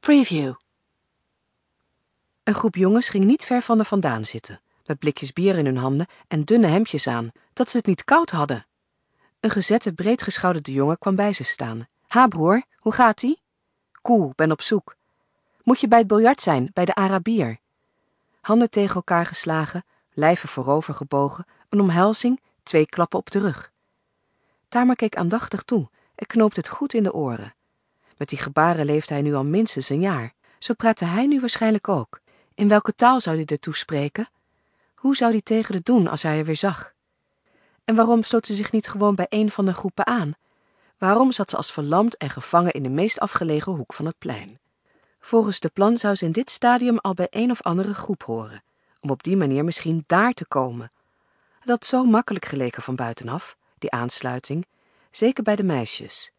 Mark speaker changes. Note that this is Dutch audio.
Speaker 1: Preview. Een groep jongens ging niet ver van er vandaan zitten, met blikjes bier in hun handen en dunne hemdjes aan, dat ze het niet koud hadden. Een gezette, breedgeschouderde jongen kwam bij ze staan. Ha, broer, hoe gaat-ie? Cool, ben op zoek. Moet je bij het biljart zijn, bij de Arabier? Handen tegen elkaar geslagen, lijven voorover gebogen, een omhelzing, 2 klappen op de rug. Tamer keek aandachtig toe en knoopte het goed in de oren. Met die gebaren leefde hij nu al minstens een jaar. Zo praatte hij nu waarschijnlijk ook. In welke taal zou hij er toespreken? Hoe zou hij tegen het doen als hij er weer zag? En waarom sloot ze zich niet gewoon bij een van de groepen aan? Waarom zat ze als verlamd en gevangen in de meest afgelegen hoek van het plein? Volgens de plan zou ze in dit stadium al bij een of andere groep horen, om op die manier misschien daar te komen. Het had zo makkelijk geleken van buitenaf, die aansluiting, zeker bij de meisjes.